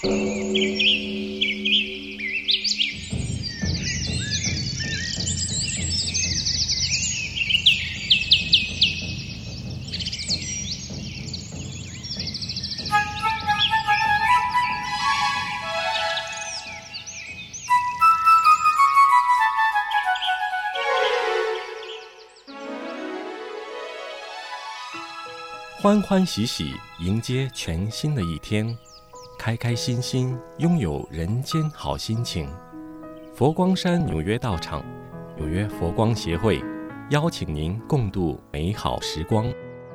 欢欢喜喜迎接全新的一天，开开心心拥有人间好心情。佛光山纽约道场、纽约佛光协会邀请您共度美好时光。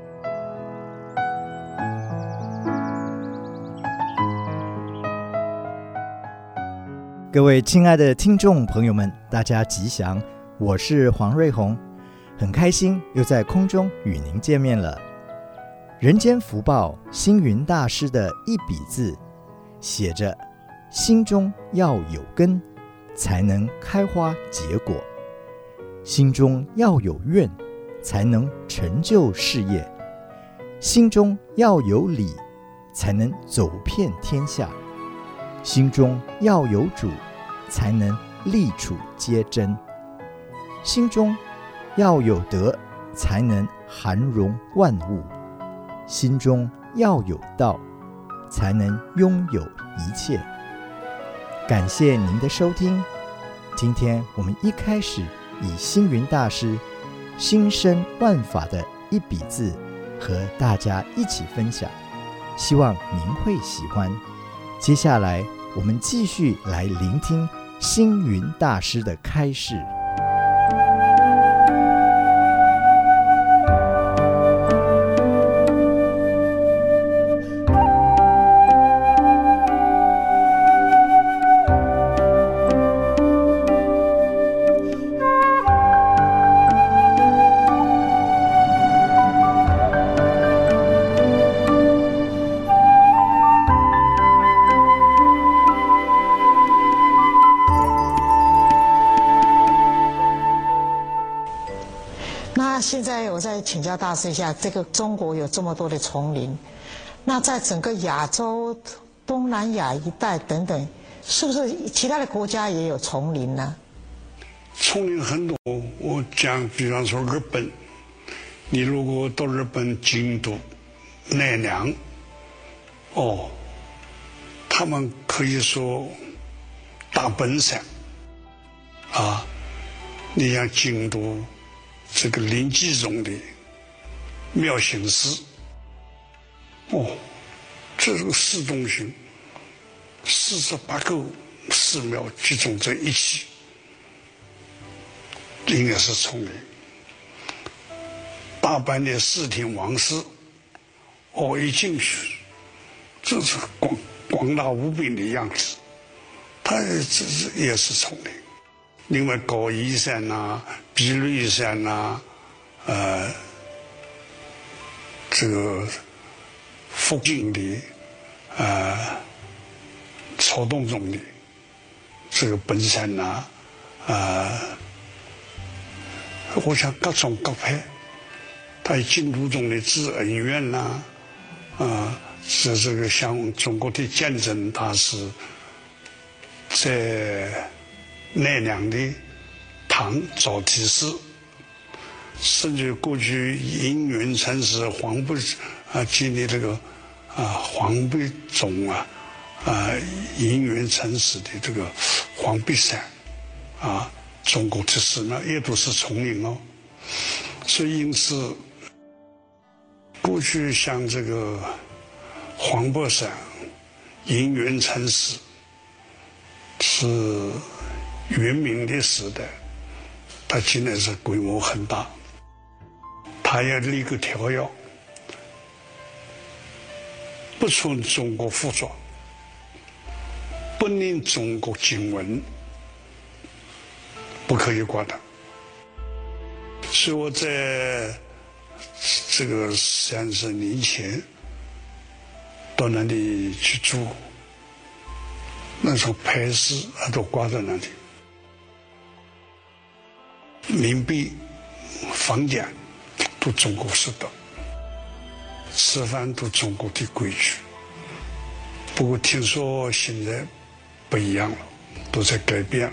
各位亲爱的听众朋友们，大家吉祥，我是黄瑞宏，很开心又在空中与您见面了。人间福报星云大师的一笔字写着：心中要有根，才能开花结果；心中要有愿，才能成就事业；心中要有理，才能走遍天下；心中要有主，才能立处皆真；心中要有德，才能涵容万物；心中要有道，才能拥有一切。感谢您的收听，今天我们一开始以星云大师心生万法的一笔字和大家一起分享，希望您会喜欢。接下来我们继续来聆听星云大师的开示。 现在我再请教大师一下，这个中国有这么多的丛林，那在整个亚洲、东南亚一带等等，是不是其他的国家也有丛林呢？ 丛林很多，我讲，比方说日本，你如果到日本京都、奈良，他们可以说大本山啊，你像京都。这个临济宗的妙行寺，这个寺中心48个寺庙集中在一起，应该是丛林。大阪的四天王寺，一进去，这是广大无边的样子，它也是丛林。另外，高野山呐、碧绿山呐、这个福建的曹洞宗的这个本山呐、我想各种各派，他净土宗的智恩院呐、是这个像中国的鉴真大师在奈良的唐招提寺，甚至过去因缘禅师黄北建立这个黄北宗因缘禅师的这个黄北山中国的寺庙也都是丛林哦。所以因此，过去像这个黄北山因缘禅师是元明的时代，他现在是规模很大，他要立个条要，不穿中国服装，不念中国经文，不可以挂的。所以我在这个30年前到那里去住，那时候牌子都挂在那里。民币、房价都中国式的，吃饭都中国的规矩， 不过听说现在不一样了，都在改变了。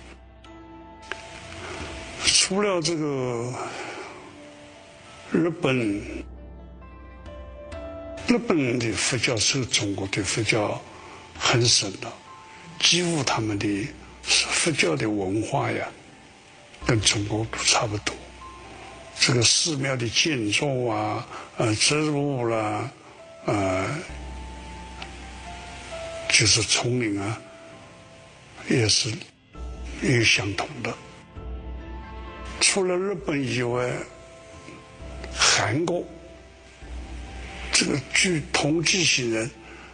除了这个日本的佛教受中国的佛教很深的，几乎他们的佛教的文化呀，跟中国都差不多。这个寺庙的建筑啊，植物啦，就是丛林啊，也相同的。除了日本以外，韩国这个据统计性人，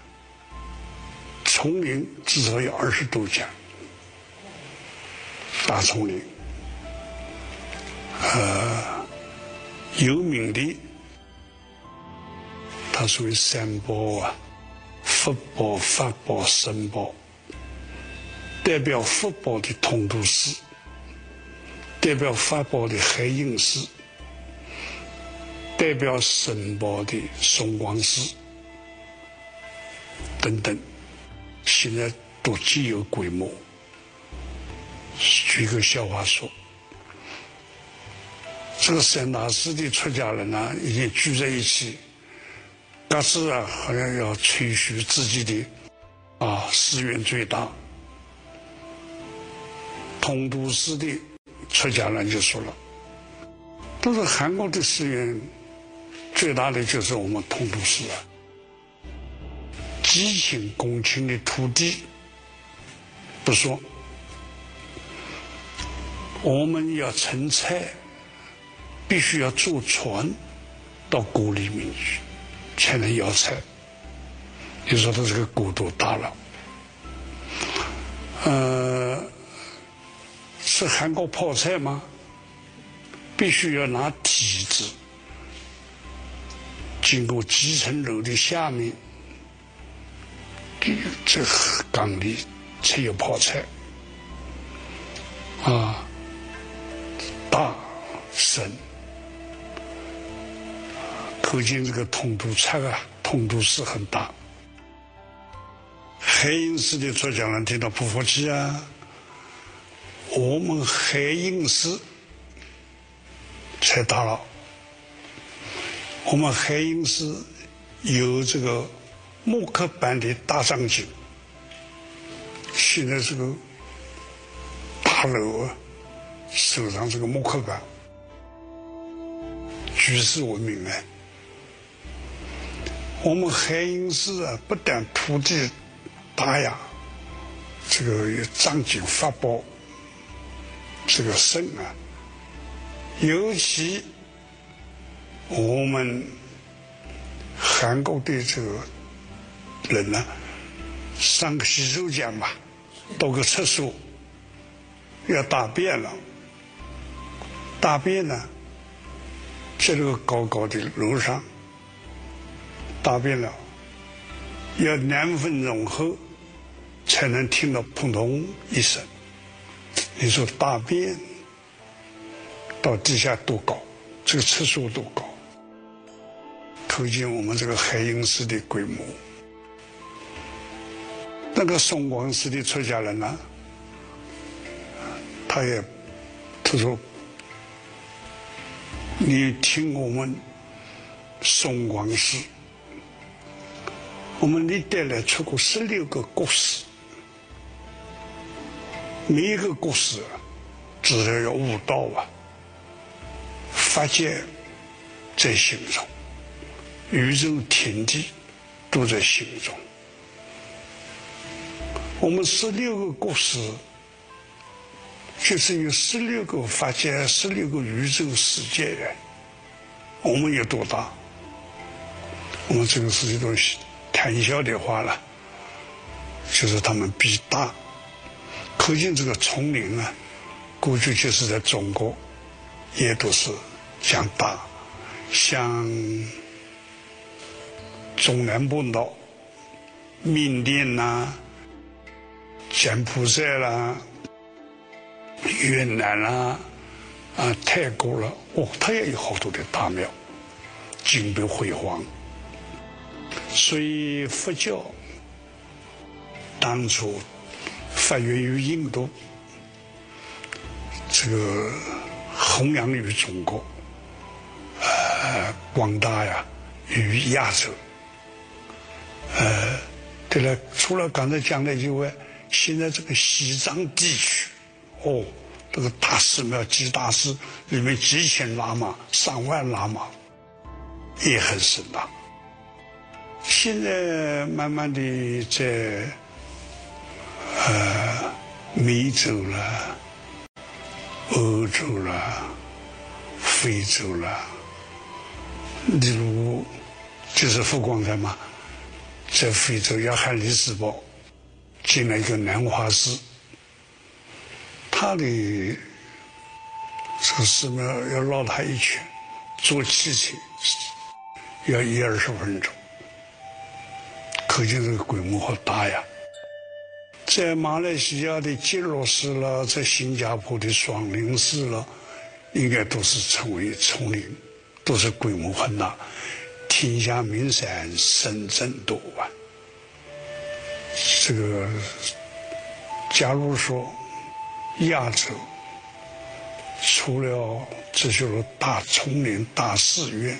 丛林至少有20多家，大丛林。有名的，它属于三宝啊，佛宝、法宝、僧宝。代表佛宝的通都寺，代表法宝的海印寺，代表僧宝的松光寺等等，现在都极有规模。举个笑话说，这个三大寺的出家人呢，已经聚在一起，各自啊，好像要吹嘘自己的寺院最大。通都寺的出家人就说了，都是韩国的寺院最大的就是我们通都寺啊，几千公顷的土地不说，我们要盛菜，必须要坐船到国里面去才能要菜。你说它这个国多大了？是韩国泡菜吗？必须要拿梯子经过几层楼的下面，这缸里才有泡菜啊，大深，可见这个通都菜啊，通都寺很大。海印寺的出家人听到不服气啊，我们海印寺才大了，我们海印寺有这个木刻版的大藏经，现在这个大楼啊，手上这个木刻版，举世闻名哎。我们海印寺啊，不但土地大呀，这个有藏经法宝，这个深啊，尤其我们韩国的这个人呢，上个洗手间吧，到个厕所要大便了，大便呢，在这个高高的楼上大便了，要2分钟后才能听到砰通一声。你说大便到地下多高，这个厕所多高，可见我们这个海印寺的规模。那个松光寺的出家人呢，他说你听我们松光寺，我们历代来出过16个国师，每一个国师至少要悟道啊，法界在心中，宇宙天地都在心中。我们16个国师，就是有16个法界，16个宇宙世界人。我们有多大？我们这个是一种谈笑的话了，就是他们比大。可见这个丛林啊，过去就是在中国也都是像大，像中南半岛、缅甸啦、柬埔寨啦、越南啦、泰国啦，它也有好多的大庙，金碧辉煌。所以佛教当初发源于印度，这个弘扬于中国，广大呀于亚洲。对了，除了刚才讲的以外，现在这个西藏地区，这个大寺庙几大寺里面几千喇嘛、上万喇嘛也很盛大。现在慢慢的在美洲了、欧洲了、非洲了，例如就是佛光山嘛，在非洲亚罕里斯堡建了一个南华寺，他的这个寺庙要绕它一圈，坐汽车要20分钟，可见这个规模好大呀。在马来西亚的吉隆寺了，在新加坡的双林寺了，应该都是成为丛林，都是规模很大。天下名山，深圳多啊。这个，假如说亚洲除了这些大丛林、大寺院，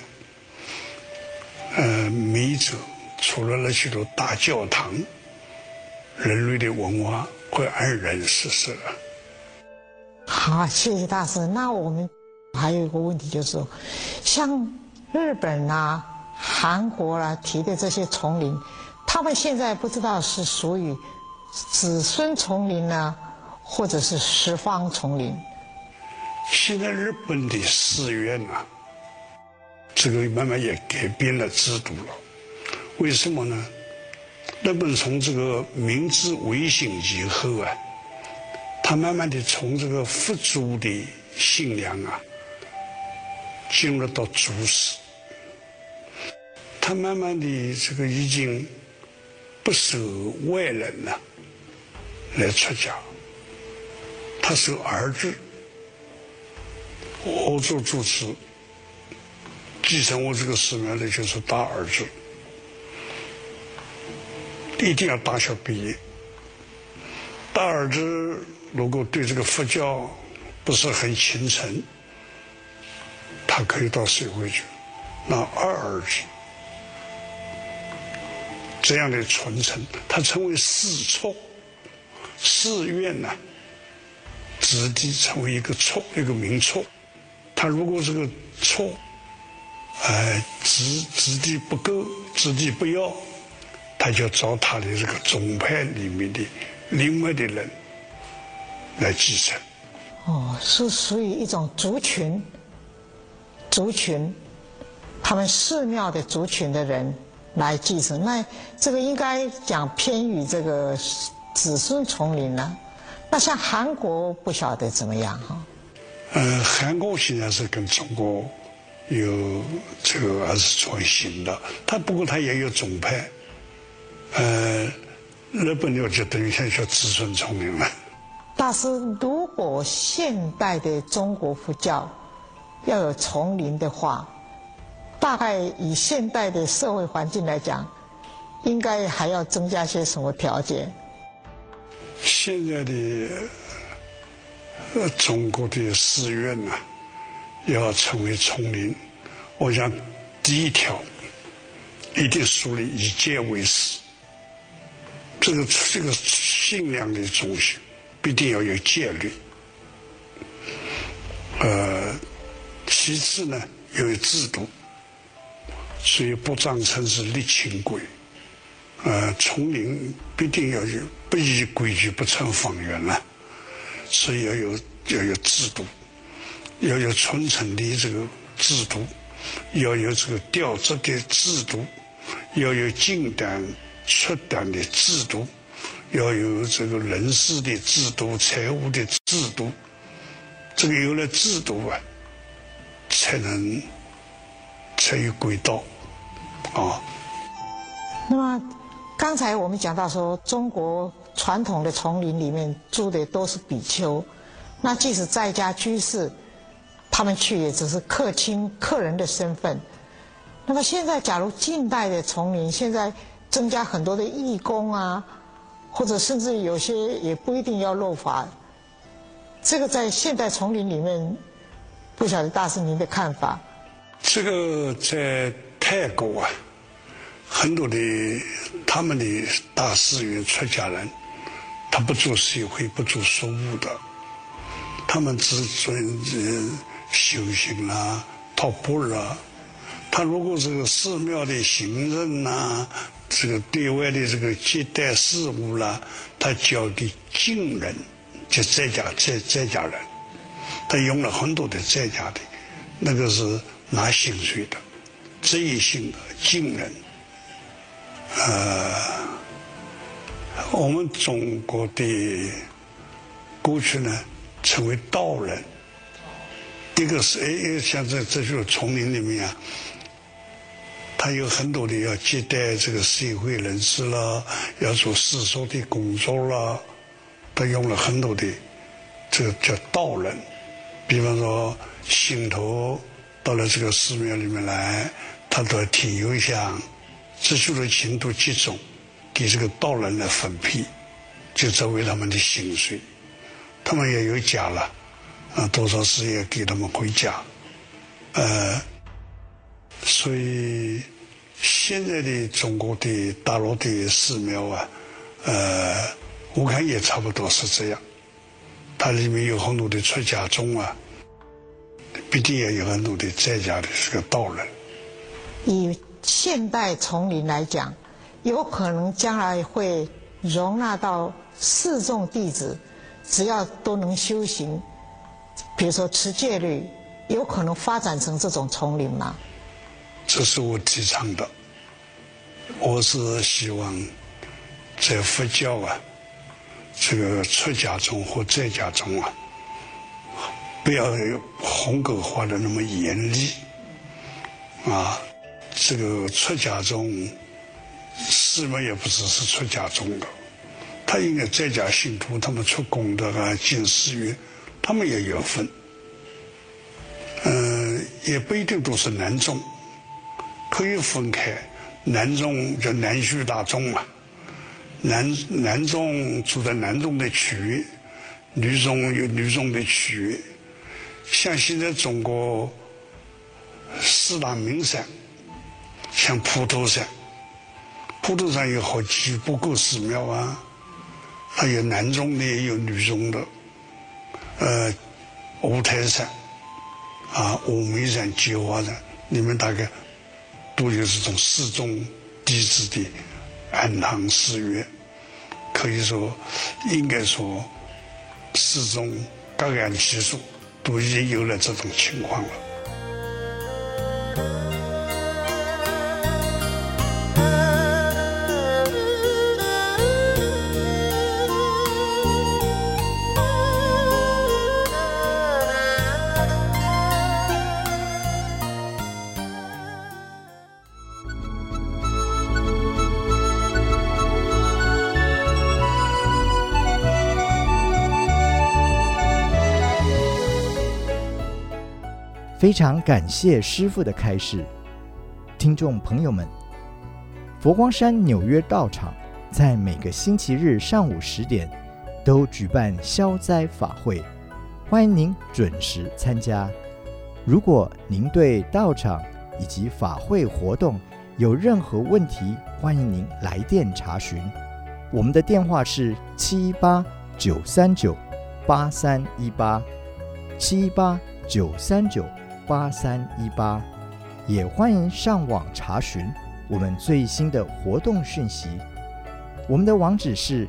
美洲除了那些个大教堂，人类的文化会黯然失色。 好，谢谢大师。那我们还有一个问题，就是说，像日本啊、韩国啊提的这些丛林，他们现在不知道是属于子孙丛林呢，或者是十方丛林。 现在日本的寺院啊，这个慢慢也改变了制度了。为什么呢？日本从这个明治维新以后啊，他慢慢的从这个佛祖的信仰啊，进入到祖师，他慢慢的这个已经不受外人了来出家，他受儿子，我做主持，继承我这个寺庙的就是大儿子，一定要大学毕业。大儿子如果对这个佛教不是很虔诚，他可以到社会去。那二儿子这样的传承，他成为寺绰，寺院呢，子弟成为一个绰，一个名绰。他如果这个绰，子弟不够，子弟不要，他就找他的这个宗派里面的另外的人来继承。 是属于一种族群，他们寺庙的族群的人来继承。那这个应该讲偏于这个子孙丛林了。那像韩国不晓得怎么样哈？ 韩国现在是跟中国有这个还是创新的，不过它也有宗派。日本就等于像叫子孙丛林了。 大师，如果现代的中国佛教要有丛林的话，大概以现代的社会环境来讲，应该还要增加些什么条件？ 现在的中国的寺院呢，要成为丛林，我想第一条一定树立以戒为师。这个信仰的中心必定要有戒律。其次呢，要有制度，所以不章程是立清规。丛林必定要有，不依规矩不成方圆了，所以要有制度，要有传承的这个制度，要有这个调职的制度，要有进单出单的制度，要有这个人事的制度、财务的制度。这个有了制度啊，才有轨道啊。 那么刚才我们讲到说，中国传统的丛林里面住的都是比丘，那即使在家居士，他们去也只是客人的身份。那么现在假如近代的丛林现在增加很多的义工啊， 或者甚至有些也不一定要落发。这个在现代丛林里面，不晓得大师您的看法？ 这个在泰国啊，很多的他们的大寺院出家人，他不做社会，不做俗务的，他们只尊修行啦、托钵啦。他如果这个寺庙的行政呐，这个对外的这个接待事务啦，他交给近人，就在家人，他用了很多的在家的，那个是拿薪水的，职业性的近人。我们中国的过去呢，称为道人。一个是像这就是丛林里面啊，他有很多的要接待这个社会人士啦，要做世俗的工作啦，他用了很多的这个叫道人。比方说信徒到了这个寺庙里面来，他都要提邮箱，这就是钱都集中给这个道人来分配，就作为他们的薪水。他们也有家了多少时也给他们回家。所以现在的中国的大陆的寺庙啊，我看也差不多是这样。它里面有很多的出家众啊，必定也有很多的在家的这个道人。 以现代丛林来讲，有可能将来会容纳到4众弟子，只要都能修行，比如说持戒律，有可能发展成这种丛林吗？ 这是我提倡的。我是希望在佛教啊，这个出家众或在家众啊，不要红格化的那么严厉啊。这个出家众，寺庙也不只是出家众的，他应该在家信徒，他们出功德啊、进寺院，他们也有份。也不一定都是男众，可以分开。男众叫男虚大众嘛，男众住在男众的区域，女众有女众的区域。像现在中国4大名山，像普陀山，普陀山有好几不够寺庙啊，还有男众的也有女众的。五台山峨眉山、菊花山，你们大概都有这种4众弟子的安堂寺院。可以说，应该说4众各按其数，都已经有了这种情况了。 非常感谢师父的开示。听众朋友们，佛光山纽约道场在每个星期日上午10点都举办消灾法会，欢迎您准时参加。如果您对道场以及法会活动有任何问题，欢迎您来电查询。我们的电话是718-939-8318 718-939-8318，也欢迎上网查询我们最新的活动讯息。我们的网址是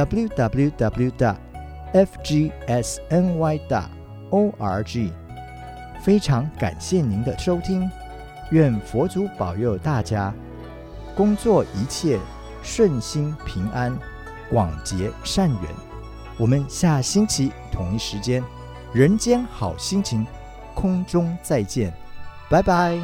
www.fgsny.org。 非常感谢您的收听，愿佛祖保佑大家工作一切顺心平安，广结善缘。我们下星期同一时间人间好心情空中再见，拜拜。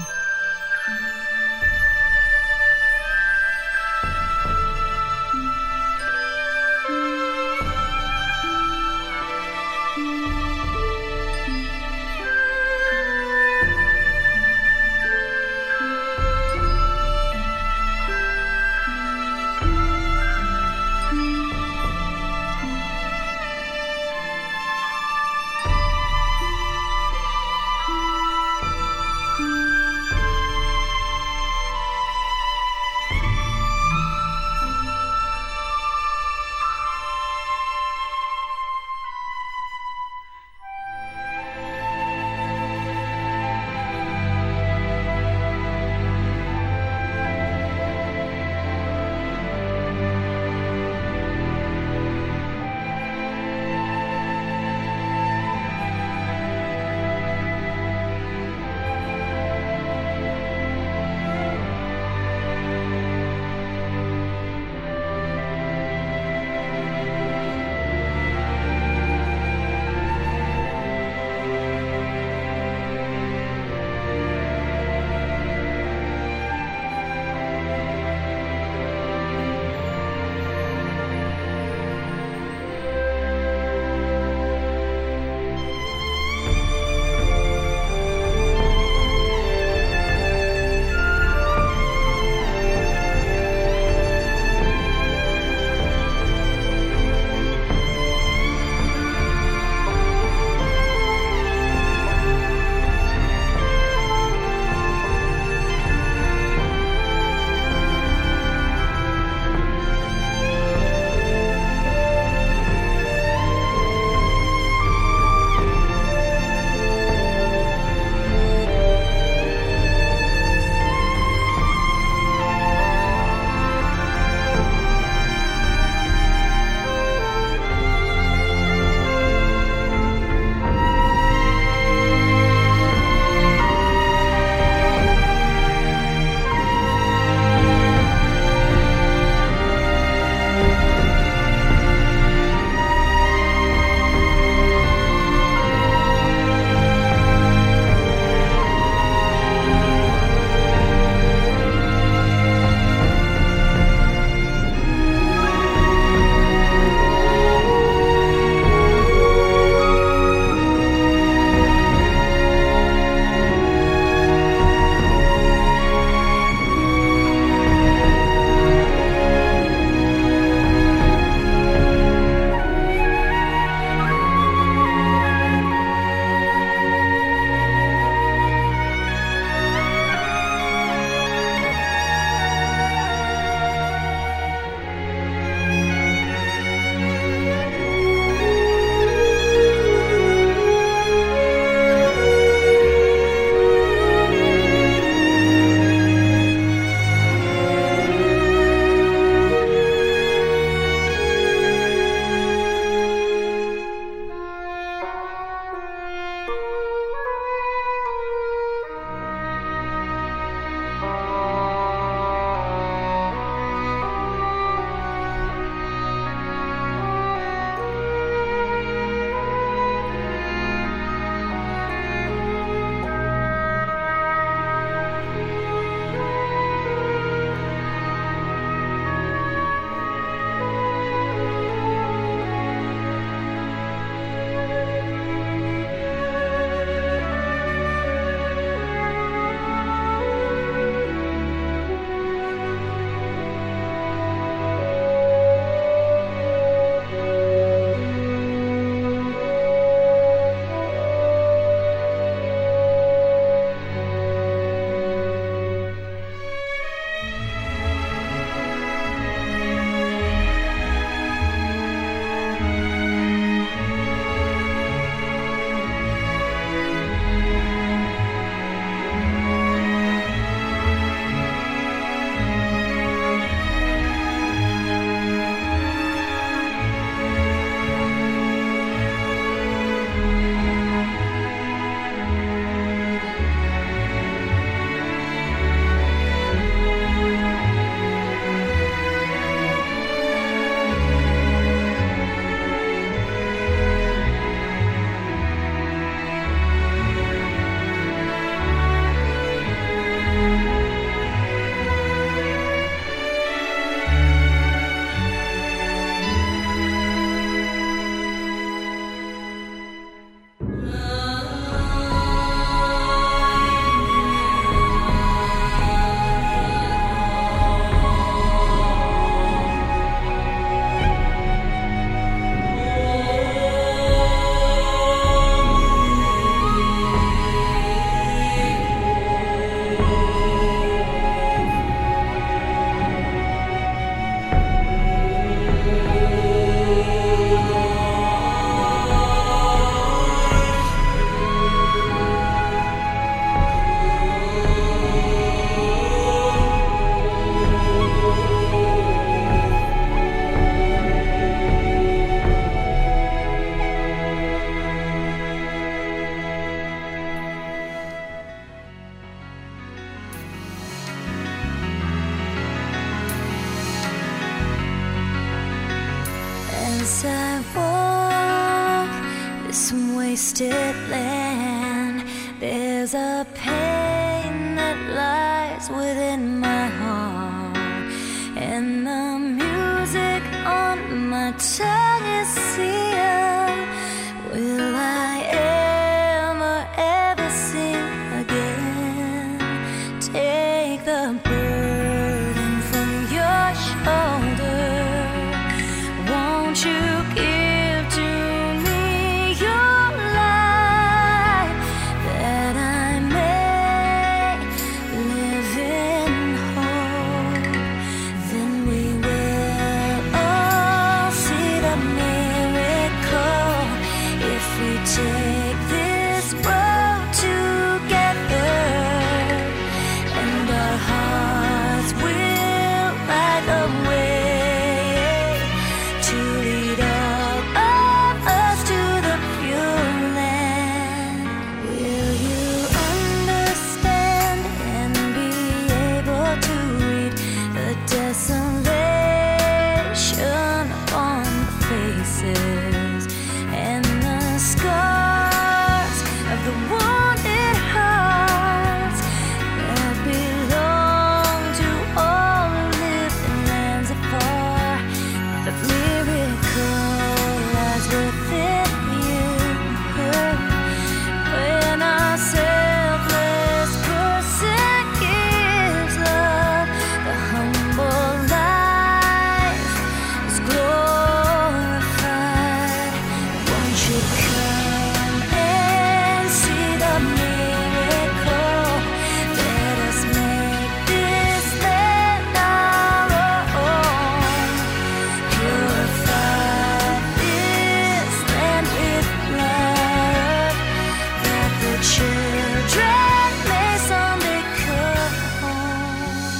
As I walk this wasted land, there's a pain that lies within my heart, and the music on my tongue is sealed. Will I ever sing again? Take the burden from your shoulder. Won't you give to me your life, that I may live in hope? Then we will all see the miracle if we take this road together, and our hearts will light the way to lead all of us to the pure land. Will you understand and be able to read the desolation on the faces and the scars of the wounded hearts that belong to all who live in lands afar? The miracle lies within you. When a selfless person gives love, the humble life is glorified. Won't you come and see the miracle? Let us make this land our own. Purify this land with love, that the children may someday come home.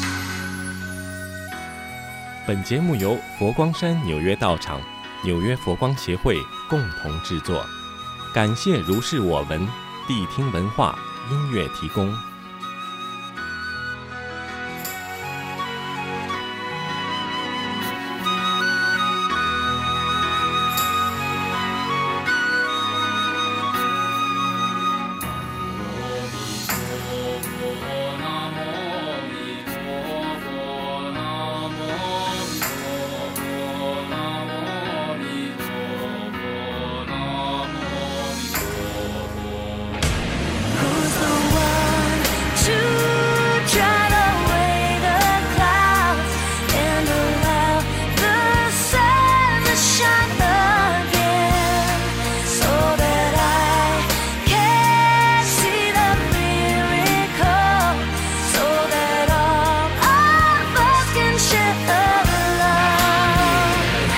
本节目由佛光山纽约道场、纽约佛光协会共同制作，感谢如是我闻谛听文化音乐提供。 Who's the one to drive away the clouds and allow the sun to shine again, so that I can see the miracle, so that all of us can share the love?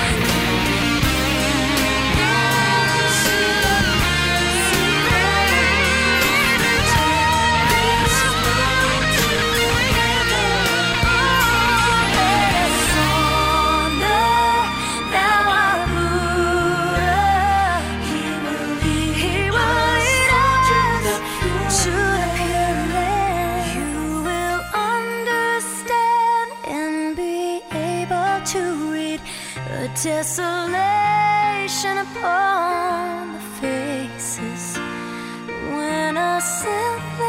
Desolation upon the faces when a selfless